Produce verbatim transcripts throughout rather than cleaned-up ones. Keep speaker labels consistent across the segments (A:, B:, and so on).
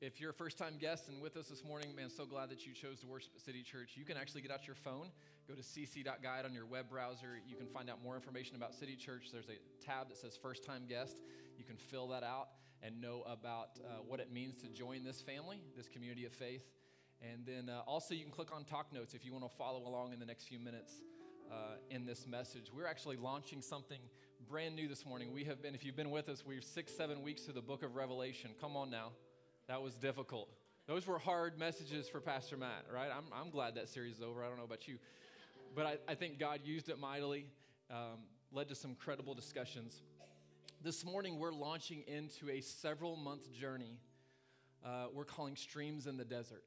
A: If you're a first-time guest and with us this morning, man, so glad that you chose to worship at City Church. You can actually get out your phone, go to c c dot guide on your web browser. You can find out more information about City Church. There's a tab that says first-time guest. You can fill that out and know about uh, what it means to join this family, this community of faith. And then uh, also you can click on Talk Notes if you want to follow along in the next few minutes uh, in this message. We're actually launching something brand new this morning. We have been, if you've been with us, we're six, seven weeks through the book of Revelation. Come on now. That was difficult. Those were hard messages for Pastor Matt, right? I'm, I'm glad that series is over. I don't know about you. But I, I think God used it mightily, um, led to some credible discussions. This morning, we're launching into a several-month journey uh, we're calling Streams in the Desert.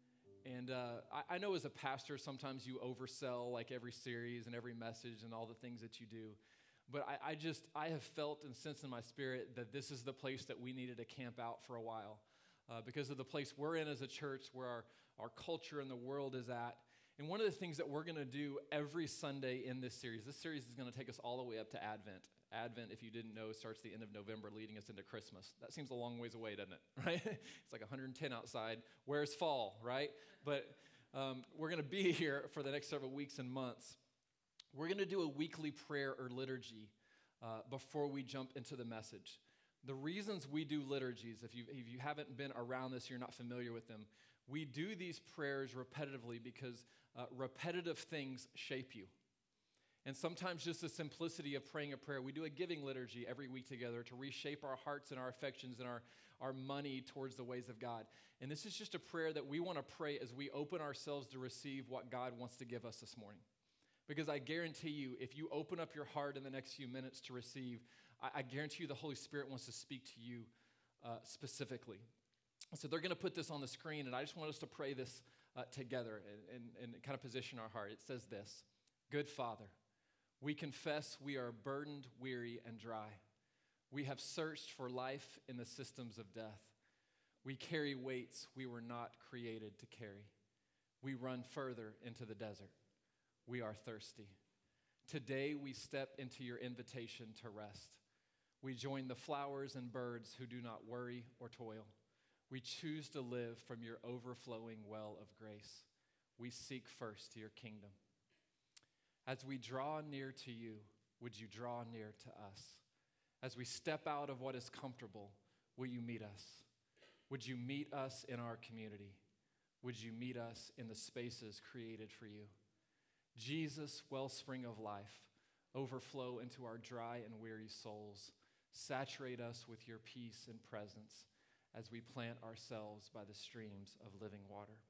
A: And uh, I, I know as a pastor, sometimes you oversell like every series and every message and all the things that you do. But I, I just, I have felt and sensed in my spirit that this is the place that we needed to camp out for a while. Uh, because of the place we're in as a church, where our, our culture and the world is at. And one of the things that we're going to do every Sunday in this series, this series is going to take us all the way up to Advent. Advent, if you didn't know, starts the end of November, leading us into Christmas. That seems a long ways away, doesn't it? Right? It's like one hundred ten outside. Where's fall, right? But um, we're going to be here for the next several weeks and months. We're going to do a weekly prayer or liturgy uh, before we jump into the message. The reasons we do liturgies, if you, if you haven't been around this, you're not familiar with them, we do these prayers repetitively because uh, repetitive things shape you. And sometimes just the simplicity of praying a prayer. We do a giving liturgy every week together to reshape our hearts and our affections and our, our money towards the ways of God. And this is just a prayer that we want to pray as we open ourselves to receive what God wants to give us this morning. Because I guarantee you, if you open up your heart in the next few minutes to receive, I, I guarantee you the Holy Spirit wants to speak to you uh, specifically. So they're going to put this on the screen, and I just want us to pray this uh, together and, and, and kind of position our heart. It says this: Good Father, we confess we are burdened, weary, and dry. We have searched for life in the systems of death. We carry weights we were not created to carry. We run further into the desert. We are thirsty. Today we step into your invitation to rest. We join the flowers and birds who do not worry or toil. We choose to live from your overflowing well of grace. We seek first your kingdom. As we draw near to you, would you draw near to us? As we step out of what is comfortable, will you meet us? Would you meet us in our community? Would you meet us in the spaces created for you? Jesus, wellspring of life, overflow into our dry and weary souls. Saturate us with your peace and presence as we plant ourselves by the streams of living water.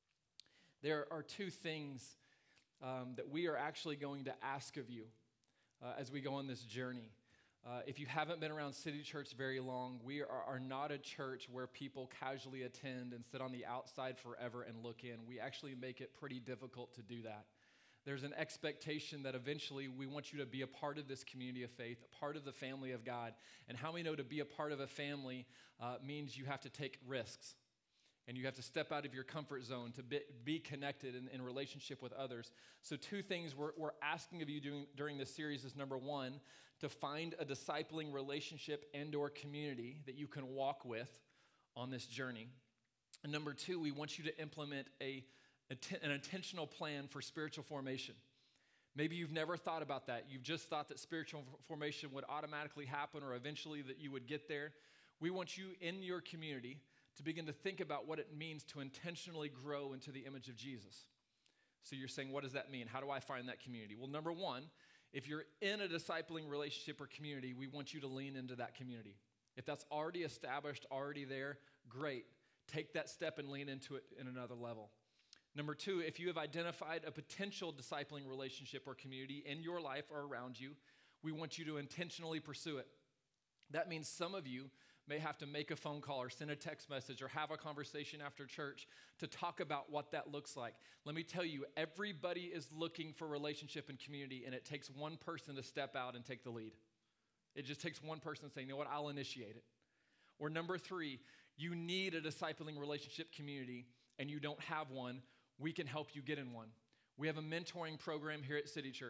A: There are two things um, that we are actually going to ask of you uh, as we go on this journey. Uh, if you haven't been around City Church very long, we are, are not a church where people casually attend and sit on the outside forever and look in. We actually make it pretty difficult to do that. There's an expectation that eventually we want you to be a part of this community of faith, a part of the family of God. And how we know to be a part of a family uh, means you have to take risks. And you have to step out of your comfort zone to be, be connected in, in relationship with others. So two things we're, we're asking of you doing, during this series is, number one, to find a discipling relationship and or community that you can walk with on this journey. And number two, we want you to implement a an intentional plan for spiritual formation. Maybe you've never thought about that. You've just thought that spiritual formation would automatically happen or eventually that you would get there. We want you in your community to begin to think about what it means to intentionally grow into the image of Jesus. So you're saying, what does that mean? How do I find that community? Well, number one, if you're in a discipling relationship or community, we want you to lean into that community. If that's already established, already there, great. Take that step and lean into it in another level. Number two, if you have identified a potential discipling relationship or community in your life or around you, we want you to intentionally pursue it. That means some of you may have to make a phone call or send a text message or have a conversation after church to talk about what that looks like. Let me tell you, everybody is looking for relationship and community, and it takes one person to step out and take the lead. It just takes one person saying, you know what, I'll initiate it. Or number three, you need a discipling relationship community and you don't have one. We can help you get in one. We have a mentoring program here at City Church.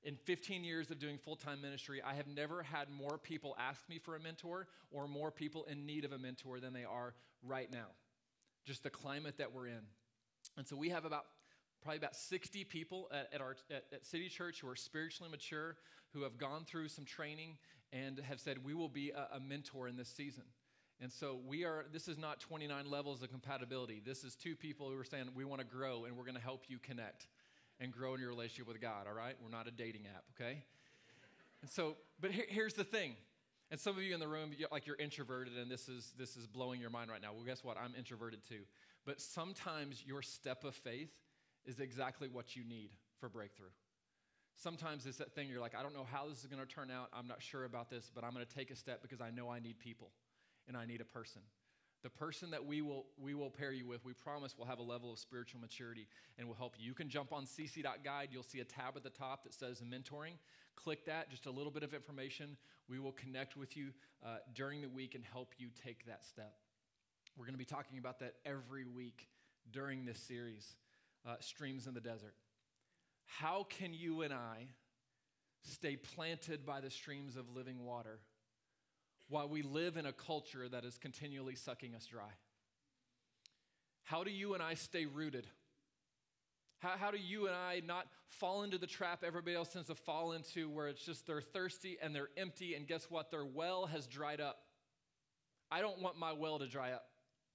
A: In fifteen years of doing full-time ministry, I have never had more people ask me for a mentor or more people in need of a mentor than they are right now. Just the climate that we're in. And so we have about probably about sixty people at, at our at, at City Church who are spiritually mature, who have gone through some training and have said, we will be a, a mentor in this season. And so we are, this is not twenty-nine levels of compatibility. This is two people who are saying, we want to grow and we're going to help you connect and grow in your relationship with God, all right? We're not a dating app, okay? And so, but here, here's the thing. And some of you in the room, you're, like you're introverted and this is this is blowing your mind right now. Well, guess what? I'm introverted too. But sometimes your step of faith is exactly what you need for breakthrough. Sometimes it's that thing you're like, I don't know how this is going to turn out. I'm not sure about this, but I'm going to take a step because I know I need people and I need a person. The person that we will we will pair you with, we promise will have a level of spiritual maturity and will help you. You can jump on c c dot guide. You'll see a tab at the top that says mentoring. Click that, just a little bit of information. We will connect with you uh, during the week and help you take that step. We're going to be talking about that every week during this series, uh, Streams in the Desert. How can you and I stay planted by the streams of living water while we live in a culture that is continually sucking us dry? How do you and I stay rooted? How, how do you and I not fall into the trap everybody else tends to fall into, where it's just they're thirsty and they're empty, and guess what? Their well has dried up. I don't want my well to dry up.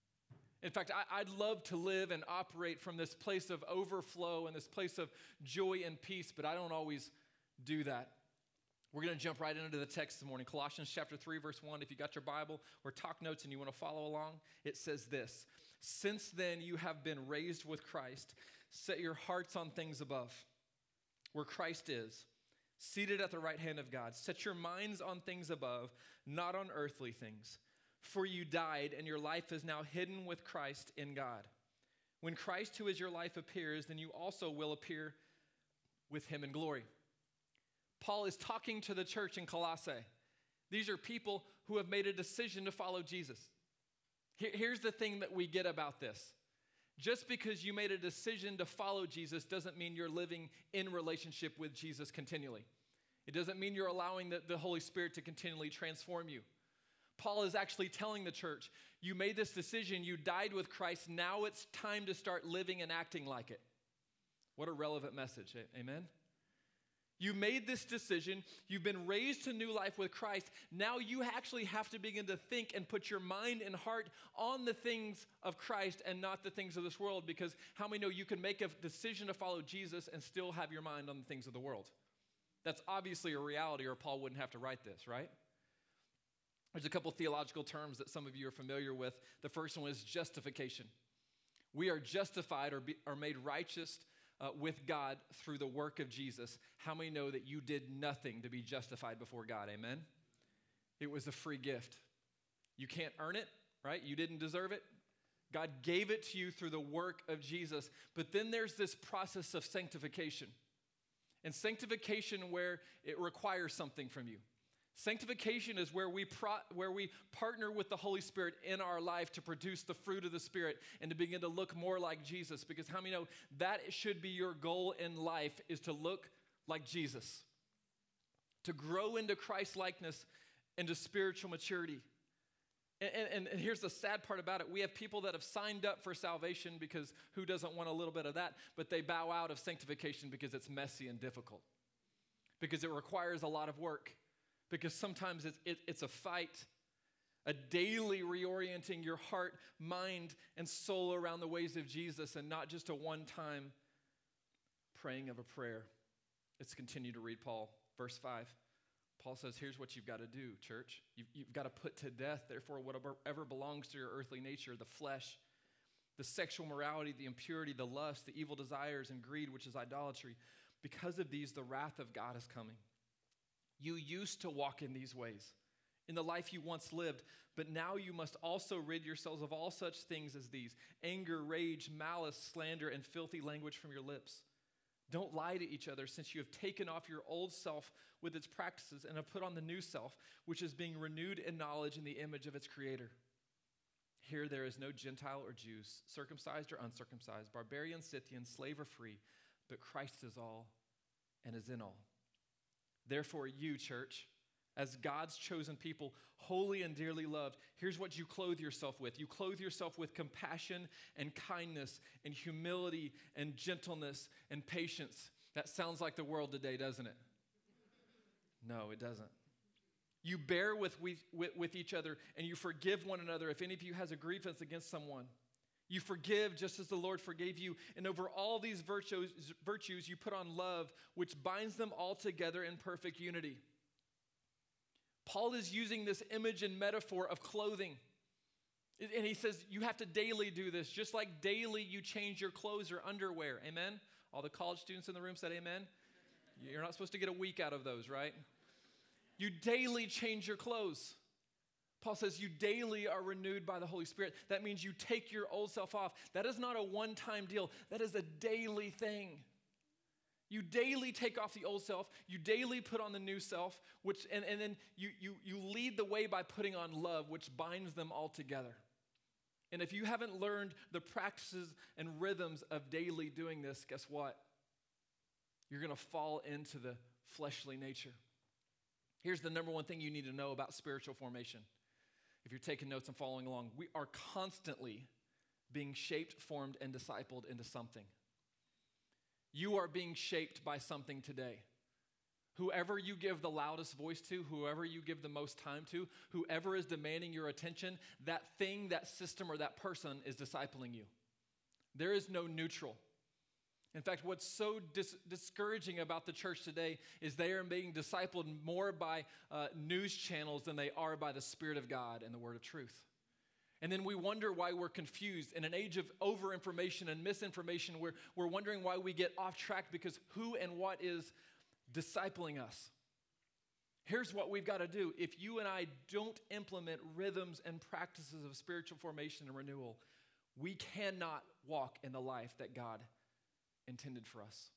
A: In fact, I, I'd love to live and operate from this place of overflow and this place of joy and peace, but I don't always do that. We're going to jump right into the text this morning. Colossians chapter three, verse one. If you got your Bible or talk notes and you want to follow along, it says this: since then you have been raised with Christ. Set your hearts on things above, where Christ is, seated at the right hand of God. Set your minds on things above, not on earthly things. For you died, and your life is now hidden with Christ in God. When Christ, who is your life, appears, then you also will appear with him in glory. Paul is talking to the church in Colossae. These are people who have made a decision to follow Jesus. Here's the thing that we get about this. Just because you made a decision to follow Jesus doesn't mean you're living in relationship with Jesus continually. It doesn't mean you're allowing the, the Holy Spirit to continually transform you. Paul is actually telling the church, you made this decision, you died with Christ, now it's time to start living and acting like it. What a relevant message, amen? You made this decision, you've been raised to new life with Christ, now you actually have to begin to think and put your mind and heart on the things of Christ and not the things of this world, because how many know you can make a decision to follow Jesus and still have your mind on the things of the world? That's obviously a reality, or Paul wouldn't have to write this, right? There's a couple theological terms that some of you are familiar with. The first one is justification. We are justified or, be, or made righteous uh, with God through the work of Jesus. How many know that you did nothing to be justified before God? Amen? It was a free gift. You can't earn it, right? You didn't deserve it. God gave it to you through the work of Jesus. But then there's this process of sanctification. And sanctification where it requires something from you. Sanctification is where we pro, where we partner with the Holy Spirit in our life to produce the fruit of the Spirit and to begin to look more like Jesus. Because how many know that should be your goal in life, is to look like Jesus, to grow into Christ-likeness and to spiritual maturity. And, and, and here's the sad part about it. We have people that have signed up for salvation, because who doesn't want a little bit of that? But they bow out of sanctification because it's messy and difficult, because it requires a lot of work. Because sometimes it's, it, it's a fight, a daily reorienting your heart, mind, and soul around the ways of Jesus, and not just a one-time praying of a prayer. Let's continue to read Paul. Verse five. Paul says, here's what you've got to do, church. You've, you've got to put to death, therefore, whatever belongs to your earthly nature, the flesh, the sexual morality, the impurity, the lust, the evil desires, and greed, which is idolatry. Because of these, the wrath of God is coming. You used to walk in these ways, in the life you once lived, but now you must also rid yourselves of all such things as these: anger, rage, malice, slander, and filthy language from your lips. Don't lie to each other, since you have taken off your old self with its practices and have put on the new self, which is being renewed in knowledge in the image of its creator. Here there is no Gentile or Jew, circumcised or uncircumcised, barbarian, Scythian, slave or free, but Christ is all and is in all. Therefore, you, church, as God's chosen people, holy and dearly loved, here's what you clothe yourself with. You clothe yourself with compassion and kindness and humility and gentleness and patience. That sounds like the world today, doesn't it? No, it doesn't. You bear with, with, with each other, and you forgive one another if any of you has a grievance against someone. You forgive just as the Lord forgave you. And over all these virtues, virtues, you put on love, which binds them all together in perfect unity. Paul is using this image and metaphor of clothing. And he says you have to daily do this, just like daily you change your clothes or underwear. Amen? All the college students in the room said amen. You're not supposed to get a week out of those, right? You daily change your clothes. Paul says you daily are renewed by the Holy Spirit. That means you take your old self off. That is not a one-time deal. That is a daily thing. You daily take off the old self. You daily put on the new self, which and, and then you, you, you lead the way by putting on love, which binds them all together. And if you haven't learned the practices and rhythms of daily doing this, guess what? You're going to fall into the fleshly nature. Here's the number one thing you need to know about spiritual formation. If you're taking notes and following along, we are constantly being shaped, formed, and discipled into something. You are being shaped by something today. Whoever you give the loudest voice to, whoever you give the most time to, whoever is demanding your attention, that thing, that system, or that person is discipling you. There is no neutral. In fact, what's so dis- discouraging about the church today is they are being discipled more by uh, news channels than they are by the Spirit of God and the Word of truth. And then we wonder why we're confused. In an age of over-information and misinformation, we're, we're wondering why we get off track because who and what is discipling us. Here's what we've got to do. If you and I don't implement rhythms and practices of spiritual formation and renewal, we cannot walk in the life that God intended for us.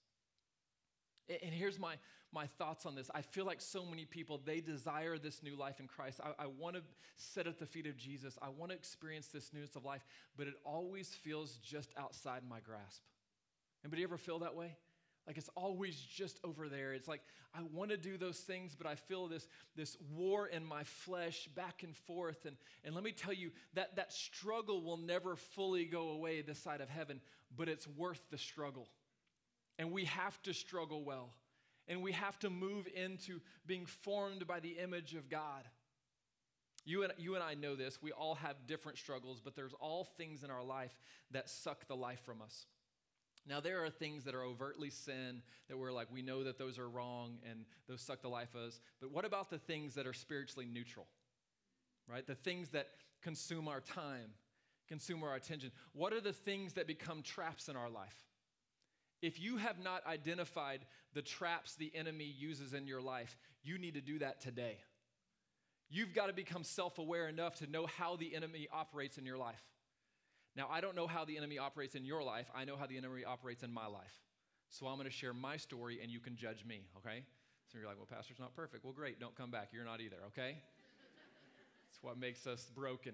A: And here's my, my thoughts on this. I feel like so many people, they desire this new life in Christ. I, I want to sit at the feet of Jesus. I want to experience this newness of life, but it always feels just outside my grasp. Anybody ever feel that way? Like it's always just over there. It's like I want to do those things, but I feel this, this war in my flesh back and forth. And, and let me tell you, that, that struggle will never fully go away this side of heaven, but it's worth the struggle. And we have to struggle well. And we have to move into being formed by the image of God. You and, you and I know this. We all have different struggles, but there's all things in our life that suck the life from us. Now, there are things that are overtly sin that we're like, we know that those are wrong and those suck the life of us. But what about the things that are spiritually neutral, right? The things that consume our time, consume our attention. What are the things that become traps in our life? If you have not identified the traps the enemy uses in your life, you need to do that today. You've got to become self-aware enough to know how the enemy operates in your life. Now, I don't know how the enemy operates in your life. I know how the enemy operates in my life. So I'm going to share my story, and you can judge me, okay? So you're like, well, Pastor's not perfect. Well, great. Don't come back. You're not either, okay? It's what makes us broken.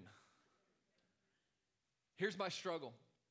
A: Here's my struggle.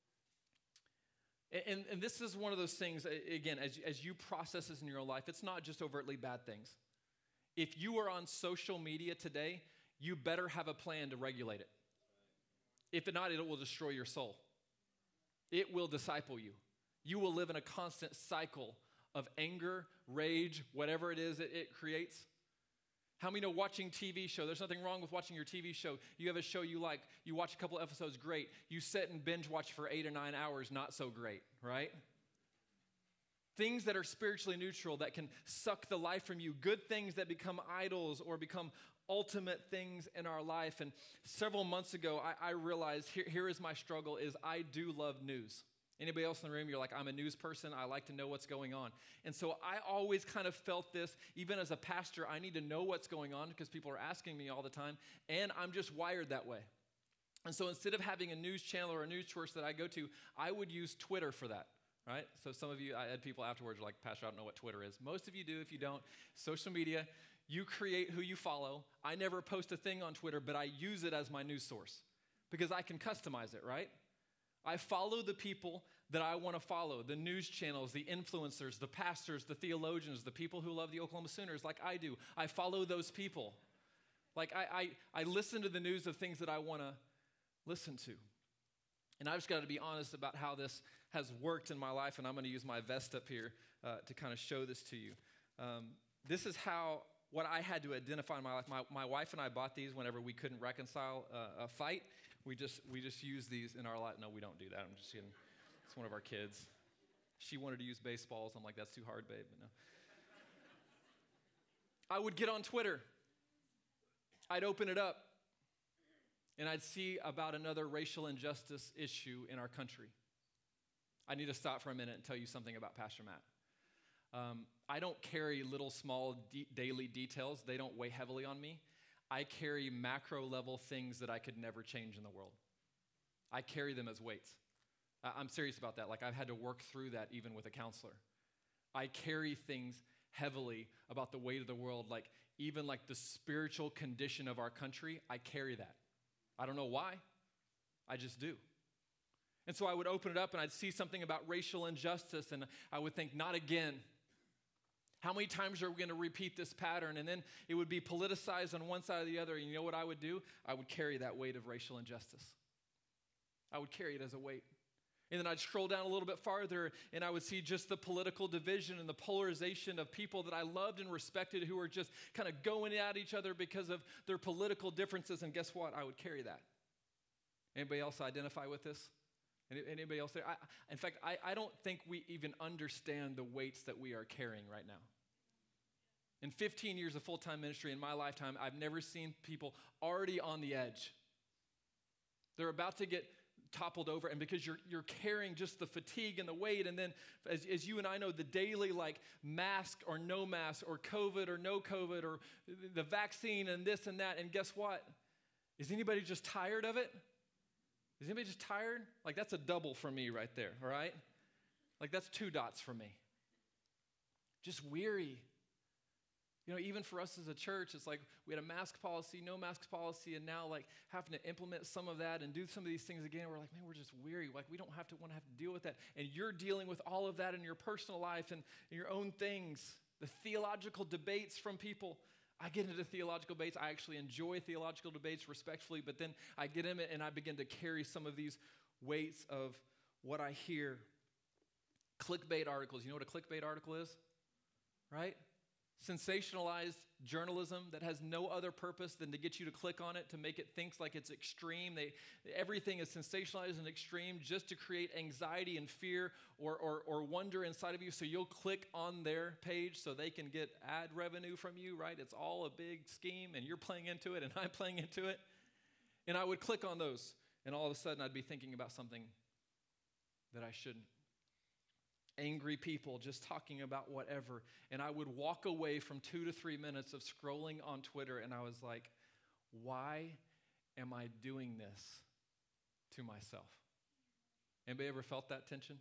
A: And, and this is one of those things, again, as, as you process this in your life, it's not just overtly bad things. If you are on social media today, you better have a plan to regulate it. If not, it will destroy your soul. It will disciple you. You will live in a constant cycle of anger, rage, whatever it is it, it creates. How many know watching T V show? There's nothing wrong with watching your T V show. You have a show you like, you watch a couple episodes, great. You sit and binge watch for eight or nine hours, not so great, right? Things that are spiritually neutral that can suck the life from you. Good things that become idols or become ultimate things in our life. And several months ago, I, I realized here, here is my struggle is I do love news. Anybody else in the room, you're like, I'm a news person. I like to know what's going on. And so I always kind of felt this, even as a pastor, I need to know what's going on because people are asking me all the time. And I'm just wired that way. And so instead of having a news channel or a news source that I go to, I would use Twitter for that. Right? So some of you, I had people afterwards like, Pastor, I don't know what Twitter is. Most of you do. If you don't, social media, you create who you follow. I never post a thing on Twitter, but I use it as my news source because I can customize it, right? I follow the people that I want to follow, the news channels, the influencers, the pastors, the theologians, the people who love the Oklahoma Sooners like I do. I follow those people. Like I, I, I listen to the news of things that I want to listen to. And I've just got to be honest about how this has worked in my life, and I'm going to use my vest up here uh, to kind of show this to you. Um, this is how, what I had to identify in my life. My, my wife and I bought these whenever we couldn't reconcile uh, a fight. We just we just use these in our life. No, we don't do that. I'm just kidding. It's one of our kids. She wanted to use baseballs. I'm like, that's too hard, babe. But no. I would get on Twitter. I'd open it up, and I'd see about another racial injustice issue in our country. I need to stop for a minute and tell you something about Pastor Matt. Um, I don't carry little small de- daily details. They don't weigh heavily on me. I carry macro level things that I could never change in the world. I carry them as weights. I- I'm serious about that. Like I've had to work through that even with a counselor. I carry things heavily about the weight of the world, like even like the spiritual condition of our country. I carry that. I don't know why. I just do. And so I would open it up and I'd see something about racial injustice and I would think, not again. How many times are we going to repeat this pattern? And then it would be politicized on one side or the other. And you know what I would do? I would carry that weight of racial injustice. I would carry it as a weight. And then I'd scroll down a little bit farther and I would see just the political division and the polarization of people that I loved and respected who were just kind of going at each other because of their political differences. And guess what? I would carry that. Anybody else identify with this? Anybody else there? I, in fact, I, I don't think we even understand the weights that we are carrying right now. In fifteen years of full-time ministry in my lifetime, I've never seen people already on the edge. They're about to get toppled over, and because you're you're carrying just the fatigue and the weight, and then as, as you and I know, the daily like mask or no mask or COVID or no COVID or the vaccine and this and that, and guess what? Is anybody just tired of it? Is anybody just tired? Like that's a double for me right there, all right? Like that's two dots for me. Just weary. You know, even for us as a church, it's like we had a mask policy, no mask policy, and now like having to implement some of that and do some of these things again, we're like, man, we're just weary. Like we don't have to want to have to deal with that. And you're dealing with all of that in your personal life and your own things, the theological debates from people. I get into theological debates. I actually enjoy theological debates respectfully, but then I get in it and I begin to carry some of these weights of what I hear. Clickbait articles. You know what a clickbait article is? Right? Sensationalized journalism that has no other purpose than to get you to click on it, to make it think like it's extreme. They, everything is sensationalized and extreme just to create anxiety and fear or, or, or wonder inside of you, so you'll click on their page so they can get ad revenue from you, right? It's all a big scheme, and you're playing into it, and I'm playing into it. And I would click on those, and all of a sudden I'd be thinking about something that I shouldn't. Angry people just talking about whatever. And I would walk away from two to three minutes of scrolling on Twitter, and I was like, why am I doing this to myself? Anybody ever felt that tension?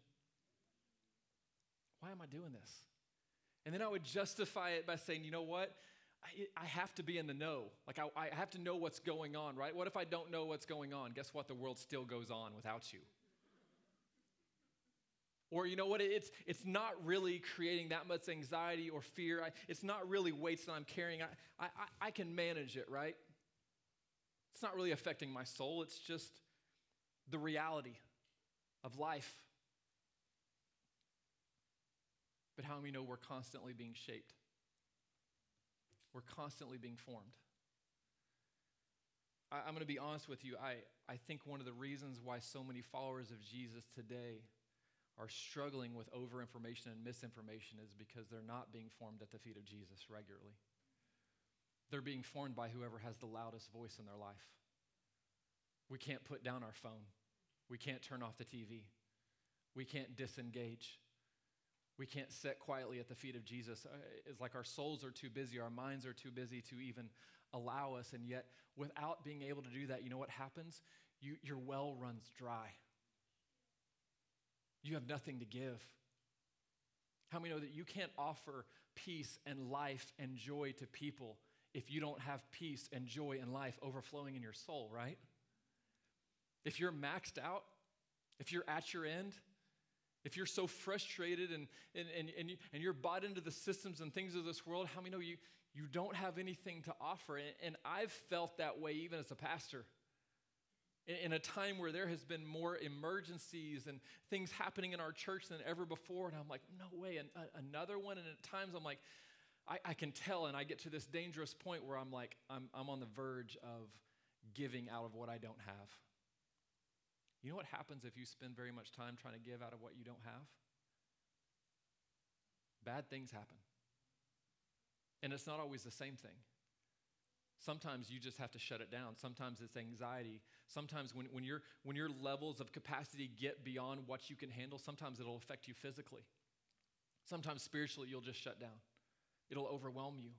A: Why am I doing this? And then I would justify it by saying, you know what? I, I have to be in the know. Like I, I have to know what's going on, right? What if I don't know what's going on? Guess what? The world still goes on without you. Or you know what, it's it's not really creating that much anxiety or fear. I, it's not really weights that I'm carrying. I, I, I can manage it, right? It's not really affecting my soul. It's just the reality of life. But how many know we're constantly being shaped? We're constantly being formed. I, I'm going to be honest with you. I, I think one of the reasons why so many followers of Jesus today are struggling with over-information and misinformation is because they're not being formed at the feet of Jesus regularly. They're being formed by whoever has the loudest voice in their life. We can't put down our phone. We can't turn off the T V. We can't disengage. We can't sit quietly at the feet of Jesus. It's like our souls are too busy, our minds are too busy to even allow us, and yet without being able to do that, you know what happens? You, your well runs dry. You have nothing to give. How many know that you can't offer peace and life and joy to people if you don't have peace and joy and life overflowing in your soul, right? If you're maxed out, If you're at your end, if you're so frustrated and, and, and, and, you, and you're bought into the systems and things of this world, how many know you, you don't have anything to offer? And, and I've felt that way even as a pastor. In, in a time where there has been more emergencies and things happening in our church than ever before, and I'm like, no way, an, a, another one? And at times I'm like, I, I can tell, and I get to this dangerous point where I'm like, I'm, I'm on the verge of giving out of what I don't have. You know what happens if you spend very much time trying to give out of what you don't have? Bad things happen. And it's not always the same thing. Sometimes you just have to shut it down. Sometimes it's anxiety. Sometimes when, when, your when your levels of capacity get beyond what you can handle, sometimes it'll affect you physically. Sometimes spiritually you'll just shut down. It'll overwhelm you.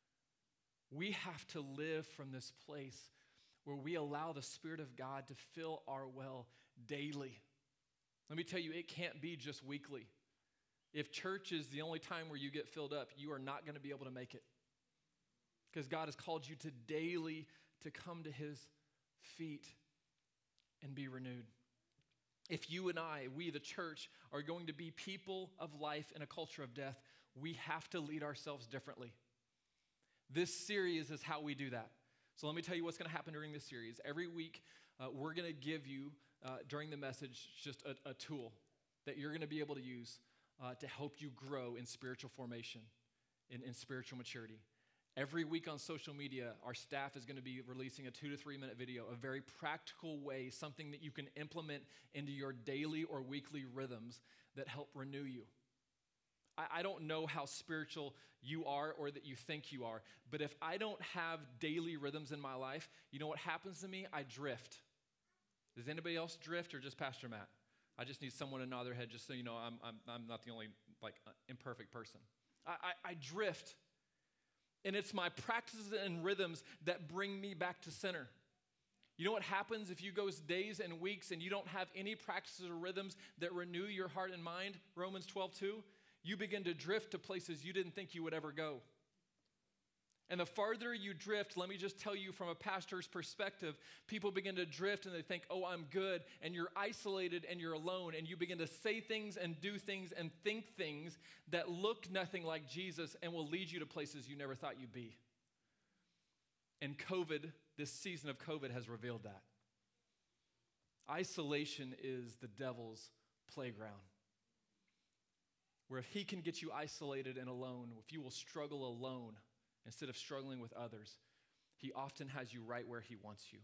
A: We have to live from this place where we allow the Spirit of God to fill our well daily. Let me tell you, it can't be just weekly. If church is the only time where you get filled up, you are not going to be able to make it. Because God has called you to daily to come to his feet and be renewed. If you and I, we the church, are going to be people of life in a culture of death, we have to lead ourselves differently. This series is how we do that. So let me tell you what's going to happen during this series. Every week, uh, we're going to give you, uh, during the message, just a, a tool that you're going to be able to use uh, to help you grow in spiritual formation, in, in spiritual maturity. Every week on social media, our staff is going to be releasing a two to three minute video, a very practical way, something that you can implement into your daily or weekly rhythms that help renew you. I don't know how spiritual you are or that you think you are, but if I don't have daily rhythms in my life, you know what happens to me? I drift. Does anybody else drift or just Pastor Matt? I just need someone to nod their head just so you know I'm, I'm, I'm not the only like imperfect person. I, I, I drift, and it's my practices and rhythms that bring me back to center. You know what happens if you go days and weeks and you don't have any practices or rhythms that renew your heart and mind? Romans twelve two. You begin to drift to places you didn't think you would ever go. And the farther you drift, let me just tell you from a pastor's perspective, people begin to drift and they think, oh, I'm good, and you're isolated and you're alone, and you begin to say things and do things and think things that look nothing like Jesus and will lead you to places you never thought you'd be. And COVID, this season of COVID has revealed that. Isolation is the devil's playground. Where if he can get you isolated and alone, if you will struggle alone instead of struggling with others, he often has you right where he wants you.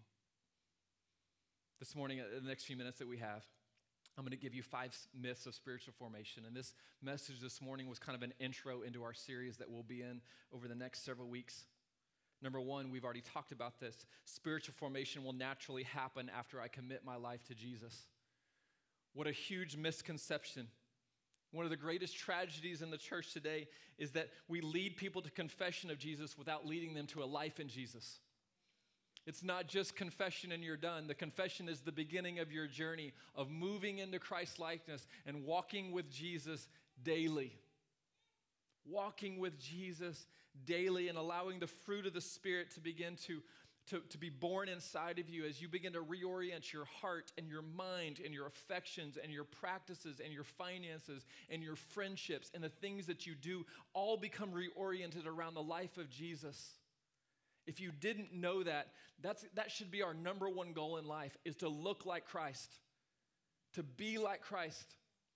A: This morning, in the next few minutes that we have, I'm going to give you five myths of spiritual formation. And this message this morning was kind of an intro into our series that we'll be in over the next several weeks. Number one, we've already talked about this. Spiritual formation will naturally happen after I commit my life to Jesus. What a huge misconception. One of the greatest tragedies in the church today is that we lead people to confession of Jesus without leading them to a life in Jesus. It's not just confession and you're done. The confession is the beginning of your journey of moving into Christ's likeness and walking with Jesus daily. Walking with Jesus daily and allowing the fruit of the Spirit to begin to To, to be born inside of you as you begin to reorient your heart and your mind and your affections and your practices and your finances and your friendships and the things that you do all become reoriented around the life of Jesus. If you didn't know that, that's, that should be our number one goal in life, is to look like Christ, to be like Christ.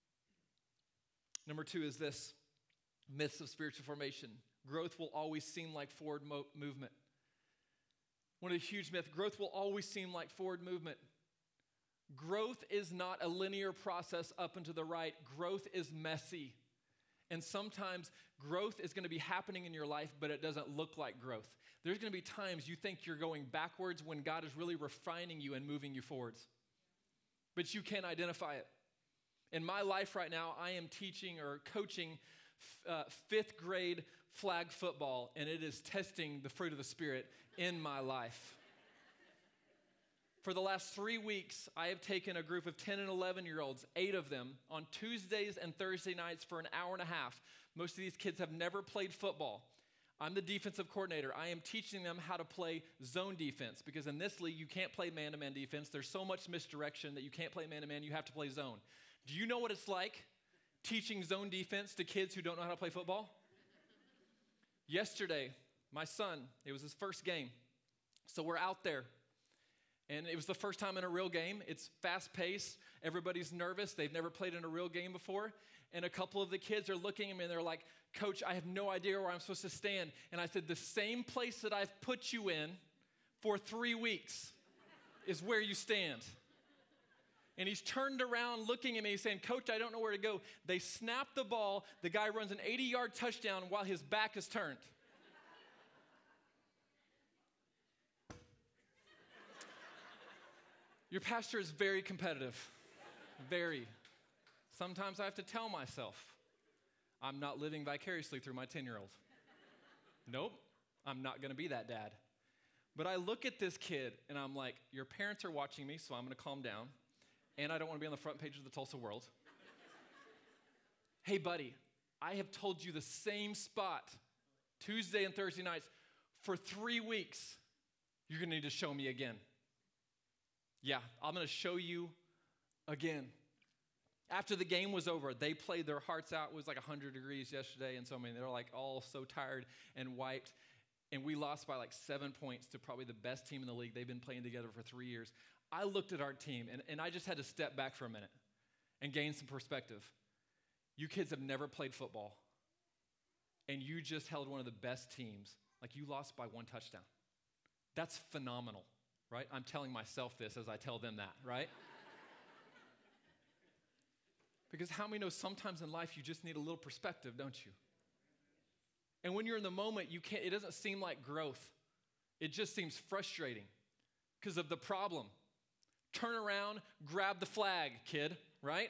A: Number two is this, myths of spiritual formation. Growth will always seem like forward mo- movement. One of the huge myths, growth will always seem like forward movement. Growth is not a linear process up and to the right. Growth is messy. And sometimes growth is going to be happening in your life, but it doesn't look like growth. There's going to be times you think you're going backwards when God is really refining you and moving you forwards. But you can't identify it. In my life right now, I am teaching or coaching uh, fifth grade flag football, and it is testing the fruit of the Spirit in my life. For the last three weeks, I have taken a group of ten and eleven-year-olds, eight of them, on Tuesdays and Thursday nights for an hour and a half. Most of these kids have never played football. I'm the defensive coordinator. I am teaching them how to play zone defense because in this league, you can't play man-to-man defense. There's so much misdirection that you can't play man-to-man. You have to play zone. Do you know what it's like teaching zone defense to kids who don't know how to play football? Yesterday, my son, it was his first game. So we're out there. And it was the first time in a real game. It's fast-paced. Everybody's nervous. They've never played in a real game before. And a couple of the kids are looking at me and they're like, Coach, I have no idea where I'm supposed to stand. And I said, the same place that I've put you in for three weeks is where you stand. And he's turned around looking at me saying, Coach, I don't know where to go. They snap the ball. The guy runs an eighty-yard touchdown while his back is turned. Your pastor is very competitive, very. Sometimes I have to tell myself, I'm not living vicariously through my ten-year-old. Nope, I'm not going to be that dad. But I look at this kid, and I'm like, your parents are watching me, so I'm going to calm down, and I don't want to be on the front page of the Tulsa World. Hey, buddy, I have told you the same spot Tuesday and Thursday nights for three weeks. You're going to need to show me again. Yeah, I'm going to show you again. After the game was over, they played their hearts out. It was like one hundred degrees yesterday, and so I mean, they were like all so tired and wiped. And we lost by like seven points to probably the best team in the league. They've been playing together for three years. I looked at our team, and, and I just had to step back for a minute and gain some perspective. You kids have never played football, and you just held one of the best teams. Like, you lost by one touchdown. That's phenomenal, right? I'm telling myself this as I tell them that, right? Because how many know sometimes in life you just need a little perspective, don't you? And when you're in the moment, you can't, it doesn't seem like growth. It just seems frustrating because of the problem. Turn around, grab the flag, kid, right?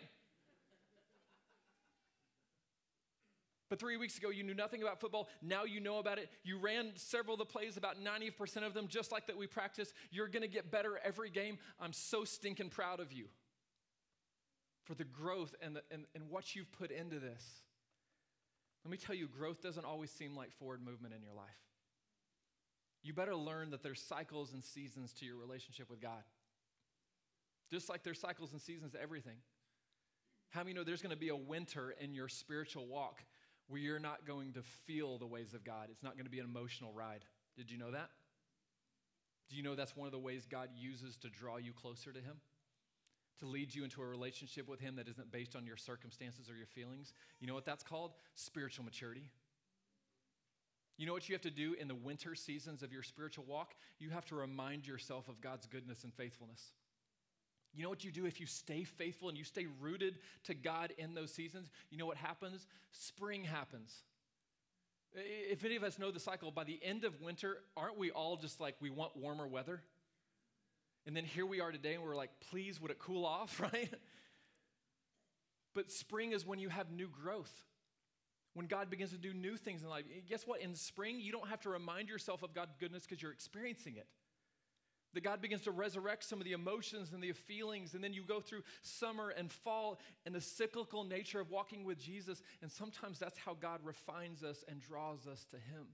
A: But three weeks ago, you knew nothing about football. Now you know about it. You ran several of the plays, about ninety percent of them, just like that we practiced. You're going to get better every game. I'm so stinking proud of you for the growth and, the, and, and what you've put into this. Let me tell you, growth doesn't always seem like forward movement in your life. You better learn that there's cycles and seasons to your relationship with God. Just like there's cycles and seasons to everything. How many know there's going to be a winter in your spiritual walk where you're not going to feel the ways of God? It's not going to be an emotional ride. Did you know that? Do you know that's one of the ways God uses to draw you closer to Him? To lead you into a relationship with Him that isn't based on your circumstances or your feelings? You know what that's called? Spiritual maturity. You know what you have to do in the winter seasons of your spiritual walk? You have to remind yourself of God's goodness and faithfulness. You know what you do if you stay faithful and you stay rooted to God in those seasons? You know what happens? Spring happens. If any of us know the cycle, by the end of winter, aren't we all just like, we want warmer weather? And then here we are today and we're like, please, would it cool off, right? But spring is when you have new growth. When God begins to do new things in life. Guess what? In spring, you don't have to remind yourself of God's goodness because you're experiencing it. That God begins to resurrect some of the emotions and the feelings, and then you go through summer and fall and the cyclical nature of walking with Jesus, and sometimes that's how God refines us and draws us to Him.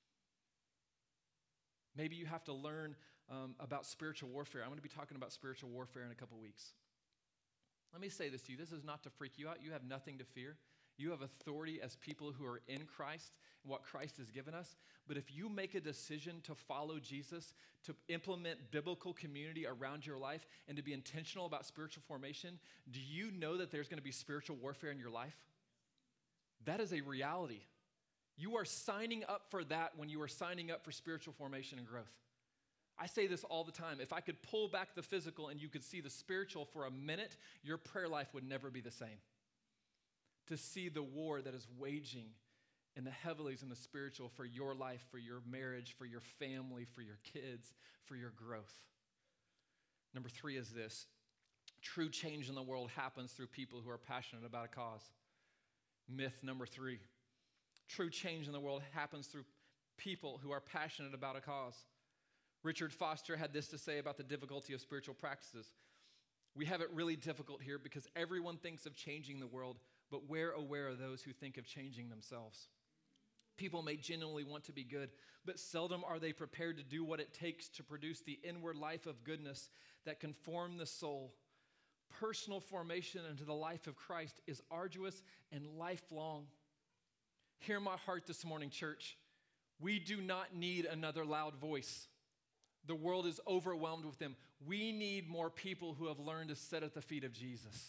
A: Maybe you have to learn um, about spiritual warfare. I'm going to be talking about spiritual warfare in a couple weeks. Let me say this to you. This is not to freak you out. You have nothing to fear. You have authority as people who are in Christ and what Christ has given us. But if you make a decision to follow Jesus, to implement biblical community around your life, and to be intentional about spiritual formation, do you know that there's going to be spiritual warfare in your life? That is a reality. You are signing up for that when you are signing up for spiritual formation and growth. I say this all the time. If I could pull back the physical and you could see the spiritual for a minute, your prayer life would never be the same. To see the war that is waging in the heavenlies and the spiritual for your life, for your marriage, for your family, for your kids, for your growth. Number three is this. True change in the world happens through people who are passionate about a cause. Myth number three. True change in the world happens through people who are passionate about a cause. Richard Foster had this to say about the difficulty of spiritual practices. We have it really difficult here because everyone thinks of changing the world, but we're aware of those who think of changing themselves. People may genuinely want to be good, but seldom are they prepared to do what it takes to produce the inward life of goodness that can form the soul. Personal formation into the life of Christ is arduous and lifelong. Hear my heart this morning, church. We do not need another loud voice. The world is overwhelmed with them. We need more people who have learned to sit at the feet of Jesus.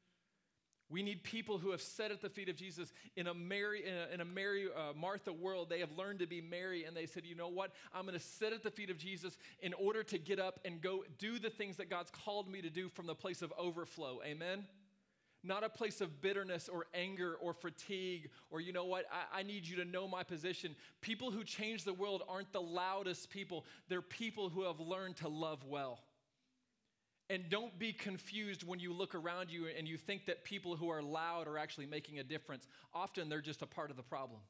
A: We need people who have sat at the feet of Jesus. In a Mary, in a, in a Mary uh, Martha world, they have learned to be Mary, and they said, you know what? I'm going to sit at the feet of Jesus in order to get up and go do the things that God's called me to do from the place of overflow. Amen? Not a place of bitterness or anger or fatigue or, you know what, I, I need you to know my position. People who change the world aren't the loudest people. They're people who have learned to love well. And don't be confused when you look around you and you think that people who are loud are actually making a difference. Often they're just a part of the problem.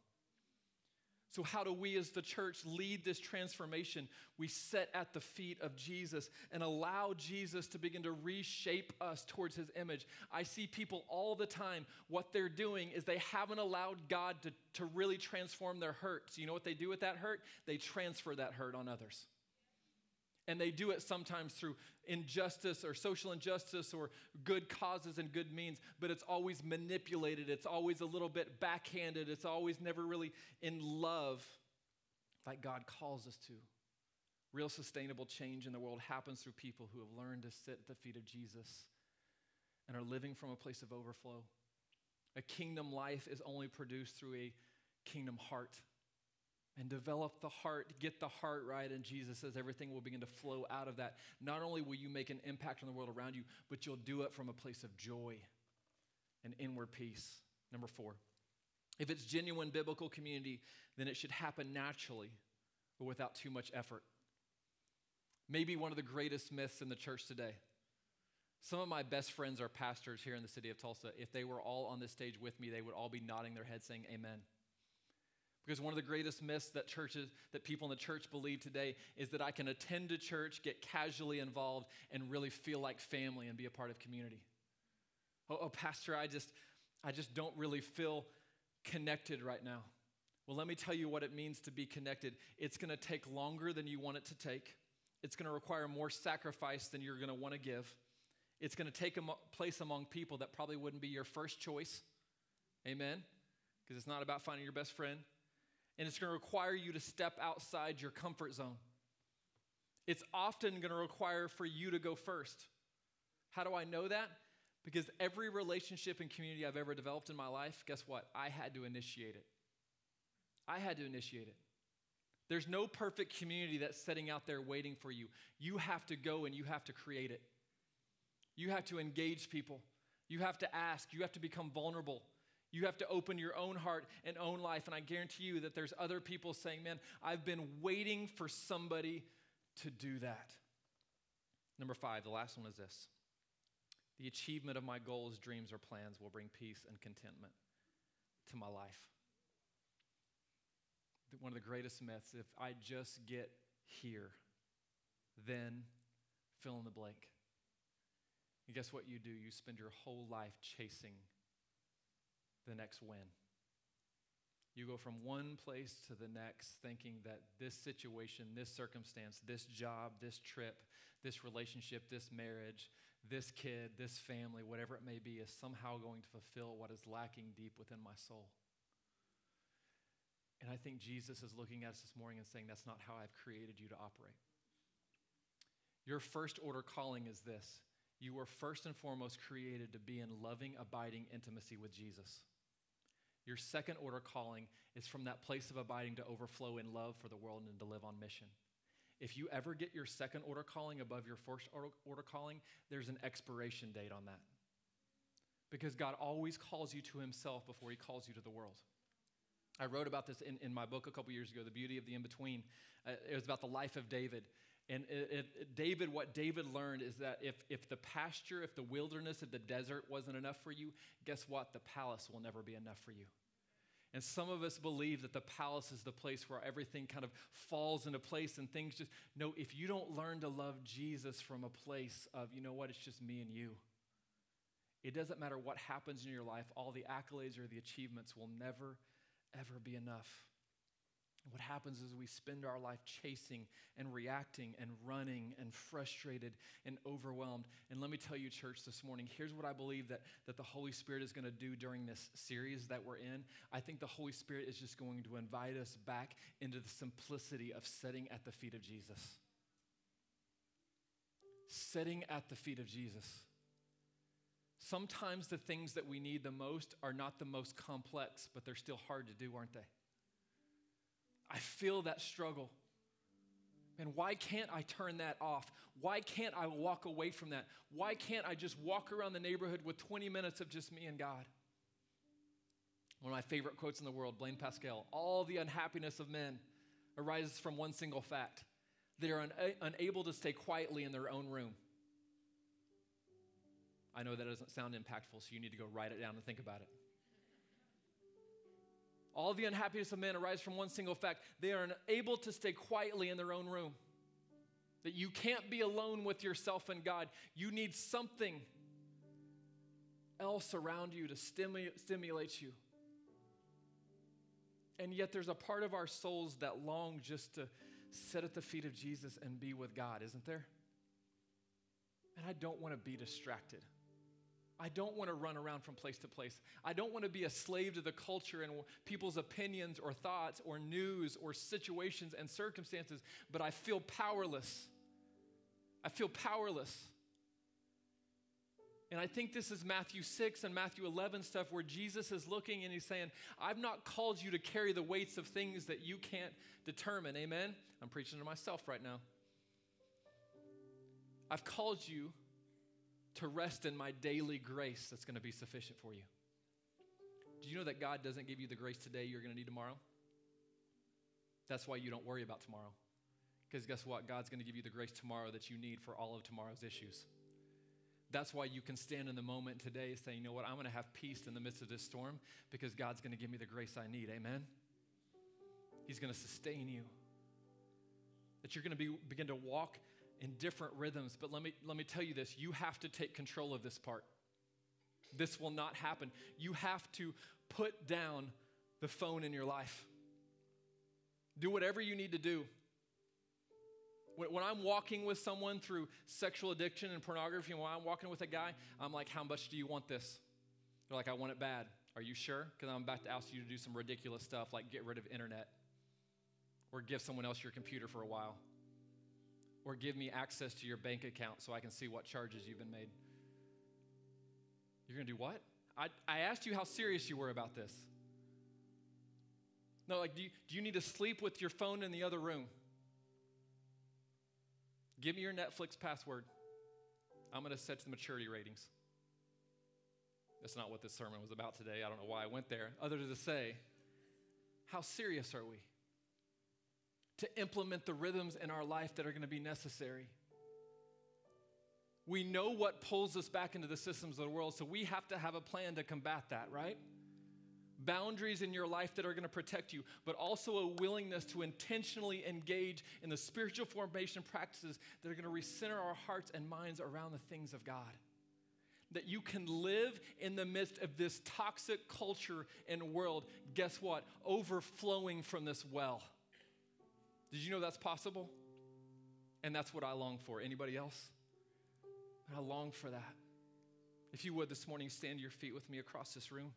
A: So how do we as the church lead this transformation? We sit at the feet of Jesus and allow Jesus to begin to reshape us towards his image. I see people all the time, what they're doing is they haven't allowed God to, to really transform their hurt. So you know what they do with that hurt? They transfer that hurt on others. And they do it sometimes through injustice or social injustice or good causes and good means, but it's always manipulated. It's always a little bit backhanded. It's always never really in love like God calls us to. Real sustainable change in the world happens through people who have learned to sit at the feet of Jesus and are living from a place of overflow. A kingdom life is only produced through a kingdom heart. And develop the heart, get the heart right, and Jesus says everything will begin to flow out of that. Not only will you make an impact on the world around you, but you'll do it from a place of joy and inward peace. Number four, if it's genuine biblical community, then it should happen naturally, but without too much effort. Maybe one of the greatest myths in the church today. Some of my best friends are pastors here in the city of Tulsa. If they were all on this stage with me, they would all be nodding their heads saying amen. Because one of the greatest myths that churches, that people in the church believe today is that I can attend a church, get casually involved, and really feel like family and be a part of community. Oh, oh, Pastor, I just, I just don't really feel connected right now. Well, let me tell you what it means to be connected. It's going to take longer than you want it to take. It's going to require more sacrifice than you're going to want to give. It's going to take a place among people that probably wouldn't be your first choice. Amen? Because it's not about finding your best friend. And it's going to require you to step outside your comfort zone. It's often going to require for you to go first. How do I know that? Because every relationship and community I've ever developed in my life, guess what? I had to initiate it. I had to initiate it. There's no perfect community that's sitting out there waiting for you. You have to go and you have to create it. You have to engage people. You have to ask. You have to become vulnerable. You have to open your own heart and own life. And I guarantee you that there's other people saying, man, I've been waiting for somebody to do that. Number five, the last one is this. The achievement of my goals, dreams, or plans will bring peace and contentment to my life. One of the greatest myths, if I just get here, then fill in the blank. And guess what you do? You spend your whole life chasing the next win. You go from one place to the next thinking that this situation, this circumstance, this job, this trip, this relationship, this marriage, this kid, this family, whatever it may be, is somehow going to fulfill what is lacking deep within my soul. And I think Jesus is looking at us this morning and saying, that's not how I've created you to operate. Your first order calling is this. You were first and foremost created to be in loving, abiding intimacy with Jesus. Your second order calling is from that place of abiding to overflow in love for the world and to live on mission. If you ever get your second order calling above your first order calling, there's an expiration date on that. Because God always calls you to himself before he calls you to the world. I wrote about this in, in my book a couple years ago, The Beauty of the In-Between. Uh, it was about the life of David. And it, it, David, what David learned is that if, if the pasture, if the wilderness, if the desert wasn't enough for you, guess what? The palace will never be enough for you. And some of us believe that the palace is the place where everything kind of falls into place and things just, no, if you don't learn to love Jesus from a place of, you know what, it's just me and you. It doesn't matter what happens in your life, all the accolades or the achievements will never, ever be enough. What happens is we spend our life chasing and reacting and running and frustrated and overwhelmed. And let me tell you, church, this morning, here's what I believe that, that the Holy Spirit is going to do during this series that we're in. I think the Holy Spirit is just going to invite us back into the simplicity of sitting at the feet of Jesus. Sitting at the feet of Jesus. Sometimes the things that we need the most are not the most complex, but they're still hard to do, aren't they? I feel that struggle. And why can't I turn that off? Why can't I walk away from that? Why can't I just walk around the neighborhood with twenty minutes of just me and God? One of my favorite quotes in the world, Blaine Pascal, all the unhappiness of men arises from one single fact. They are una- unable to stay quietly in their own room. I know that doesn't sound impactful, so you need to go write it down and think about it. All the unhappiness of men arises from one single fact. They are unable to stay quietly in their own room. That you can't be alone with yourself and God. You need something else around you to stimu- stimulate you. And yet there's a part of our souls that long just to sit at the feet of Jesus and be with God, isn't there? And I don't want to be distracted. I don't want to run around from place to place. I don't want to be a slave to the culture and people's opinions or thoughts or news or situations and circumstances, but I feel powerless. I feel powerless. And I think this is Matthew six and Matthew eleven stuff where Jesus is looking and he's saying, I've not called you to carry the weights of things that you can't determine. Amen? I'm preaching to myself right now. I've called you to rest in my daily grace that's going to be sufficient for you. Do you know that God doesn't give you the grace today you're going to need tomorrow? That's why you don't worry about tomorrow. Because guess what? God's going to give you the grace tomorrow that you need for all of tomorrow's issues. That's why you can stand in the moment today saying, you know what, I'm going to have peace in the midst of this storm because God's going to give me the grace I need. Amen? He's going to sustain you. That you're going to be, begin to walk in different rhythms. But let me, let me tell you this. You have to take control of this part. This will not happen. You have to put down the phone in your life. Do whatever you need to do. When, when I'm walking with someone through sexual addiction and pornography, and when I'm walking with a guy, I'm like, how much do you want this? They're like, I want it bad. Are you sure? Because I'm about to ask you to do some ridiculous stuff like get rid of internet or give someone else your computer for a while. Or give me access to your bank account so I can see what charges you've been made. You're going to do what? I, I asked you how serious you were about this. No, like, do you, do you need to sleep with your phone in the other room? Give me your Netflix password. I'm going to set the maturity ratings. That's not what this sermon was about today. I don't know why I went there, other than to say, how serious are we to implement the rhythms in our life that are going to be necessary? We know what pulls us back into the systems of the world, so we have to have a plan to combat that, right? Boundaries in your life that are going to protect you, but also a willingness to intentionally engage in the spiritual formation practices that are going to recenter our hearts and minds around the things of God. That you can live in the midst of this toxic culture and world, guess what? Overflowing from this well. Did you know that's possible? And that's what I long for. Anybody else? I long for that. If you would this morning, stand to your feet with me across this room.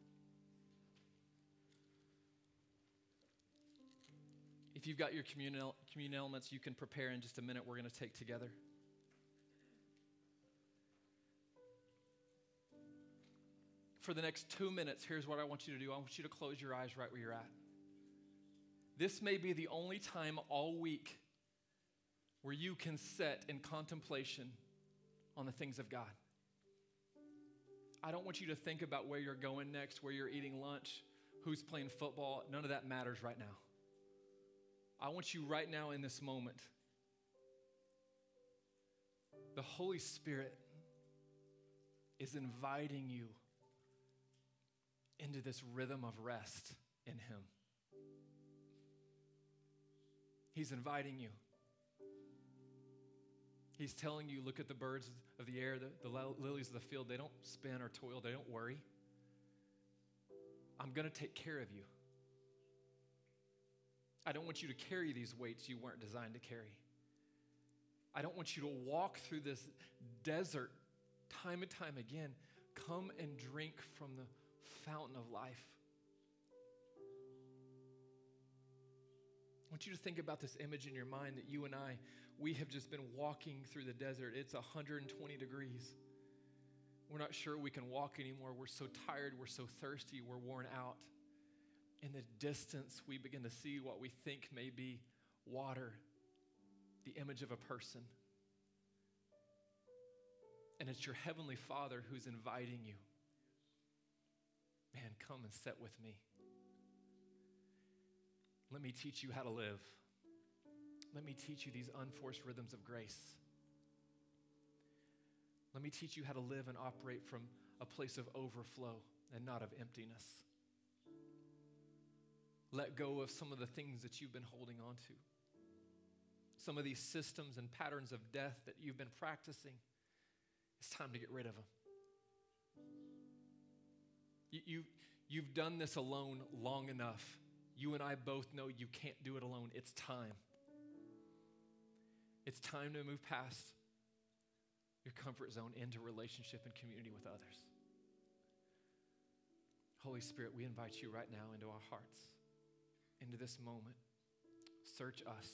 A: If you've got your communion, communion elements, you can prepare in just a minute. We're going to take together. For the next two minutes, here's what I want you to do. I want you to close your eyes right where you're at. This may be the only time all week where you can sit in contemplation on the things of God. I don't want you to think about where you're going next, where you're eating lunch, who's playing football. None of that matters right now. I want you right now in this moment. The Holy Spirit is inviting you into this rhythm of rest in Him. He's inviting you. He's telling you, look at the birds of the air, the, the lilies of the field. They don't spin or toil. They don't worry. I'm going to take care of you. I don't want you to carry these weights you weren't designed to carry. I don't want you to walk through this desert time and time again. Come and drink from the fountain of life. I want you to think about this image in your mind that you and I, we have just been walking through the desert. It's one hundred twenty degrees. We're not sure we can walk anymore. We're so tired. We're so thirsty. We're worn out. In the distance, we begin to see what we think may be water, the image of a person. And it's your heavenly Father who's inviting you. Man, come and sit with me. Let me teach you how to live. Let me teach you these unforced rhythms of grace. Let me teach you how to live and operate from a place of overflow and not of emptiness. Let go of some of the things that you've been holding on to. Some of these systems and patterns of death that you've been practicing. It's time to get rid of them. You, you, you've done this alone long enough. You and I both know you can't do it alone. It's time. It's time to move past your comfort zone into relationship and community with others. Holy Spirit, we invite you right now into our hearts, into this moment. Search us.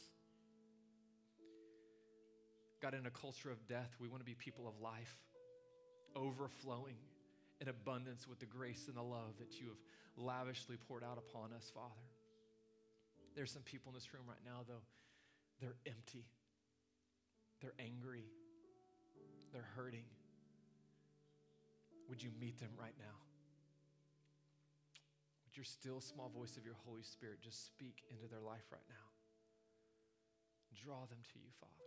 A: God, in a culture of death, we want to be people of life, overflowing in abundance with the grace and the love that you have lavishly poured out upon us, Father. There's some people in this room right now, though, they're empty. They're angry. They're hurting. Would you meet them right now? Would your still small voice of your Holy Spirit just speak into their life right now? Draw them to you, Father.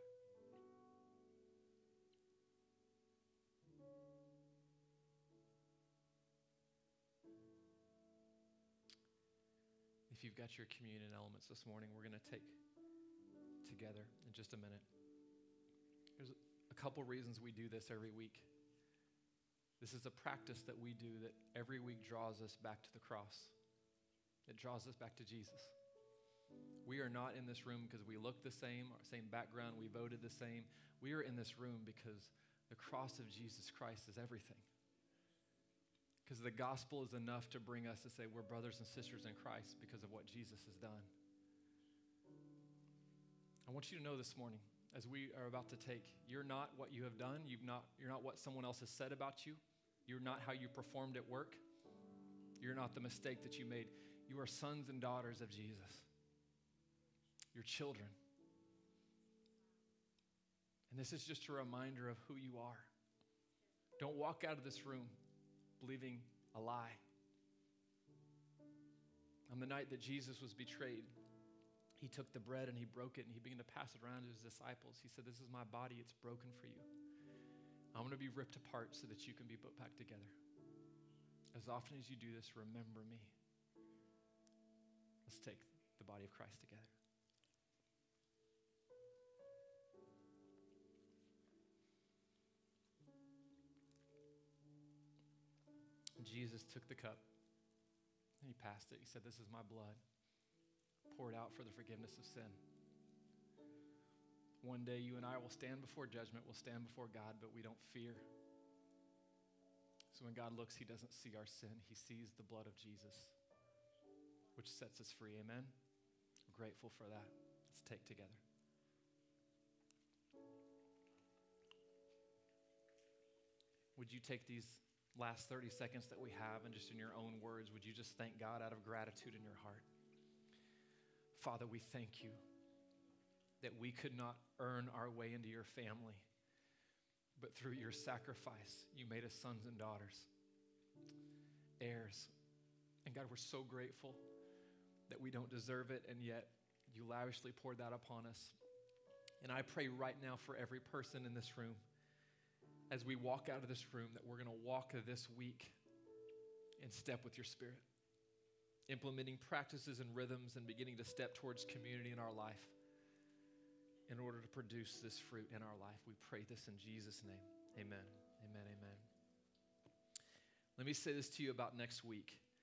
A: If you've got your communion elements this morning, we're going to take together in just a minute. There's a couple reasons we do this every week. This is a practice that we do that every week draws us back to the cross. It draws us back to Jesus. We are not in this room because we look the same, our same background, we voted the same. We are in this room because the cross of Jesus Christ is everything. Because the gospel is enough to bring us to say we're brothers and sisters in Christ because of what Jesus has done. I want you to know this morning, as we are about to take, you're not what you have done. You've not, you're not what someone else has said about you. You're not how you performed at work. You're not the mistake that you made. You are sons and daughters of Jesus. You're children. And this is just a reminder of who you are. Don't walk out of this room believing a lie. On the night that Jesus was betrayed, he took the bread and he broke it and he began to pass it around to his disciples. He said, "This is my body, it's broken for you. I'm going to be ripped apart so that you can be put back together. As often as you do this, remember me." Let's take the body of Christ together. Jesus took the cup and he passed it. He said, "This is my blood poured out for the forgiveness of sin." One day you and I will stand before judgment, we'll stand before God, but we don't fear. So when God looks, he doesn't see our sin. He sees the blood of Jesus, which sets us free. Amen? We're grateful for that. Let's take together. Would you take these last thirty seconds that we have and just in your own words, would you just thank God out of gratitude in your heart? Father, we thank you that we could not earn our way into your family, but through your sacrifice, you made us sons and daughters, heirs. And God, we're so grateful that we don't deserve it, and yet you lavishly poured that upon us. And I pray right now for every person in this room, as we walk out of this room, that we're going to walk this week in step with your Spirit, implementing practices and rhythms and beginning to step towards community in our life in order to produce this fruit in our life. We pray this in Jesus' name. Amen. Amen. Amen. Let me say this to you about next week.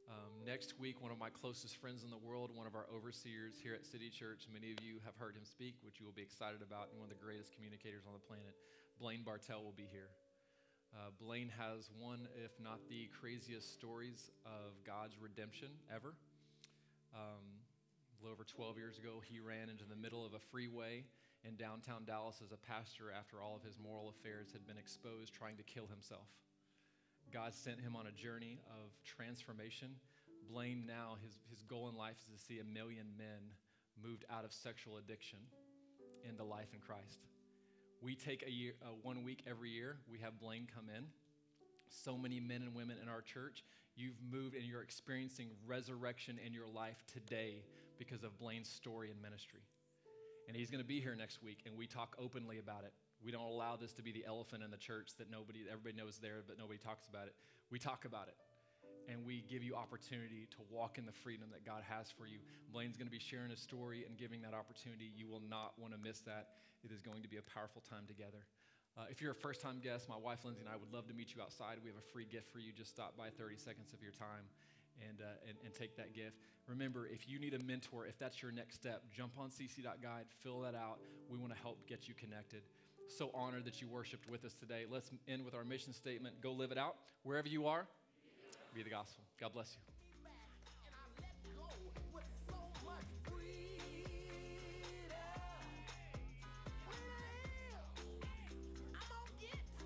A: Um, next week, one of my closest friends in the world, one of our overseers here at City Church, many of you have heard him speak, which you will be excited about, and one of the greatest communicators on the planet, Blaine Bartell, will be here. Uh, Blaine has one, if not the craziest stories of God's redemption ever. Um, a little over twelve years ago, he ran into the middle of a freeway in downtown Dallas as a pastor after all of his moral affairs had been exposed, trying to kill himself. God sent him on a journey of transformation. Blaine now, his, his goal in life is to see a million men moved out of sexual addiction into life in Christ. We take a year, uh, one week every year, we have Blaine come in. So many men and women in our church, you've moved and you're experiencing resurrection in your life today because of Blaine's story and ministry. And he's going to be here next week, and we talk openly about it. We don't allow this to be the elephant in the church that nobody, everybody knows there, but nobody talks about it. We talk about it, and we give you opportunity to walk in the freedom that God has for you. Blaine's going to be sharing his story and giving that opportunity. You will not want to miss that. It is going to be a powerful time together. Uh, if you're a first-time guest, my wife Lindsay and I would love to meet you outside. We have a free gift for you. Just stop by thirty seconds of your time and, uh, and, and take that gift. Remember, if you need a mentor, if that's your next step, jump on c c dot guide, fill that out. We want to help get you connected. So honored that you worshiped with us today. Let's end with our mission statement. Go live it out. Wherever you are, be the gospel. God bless you.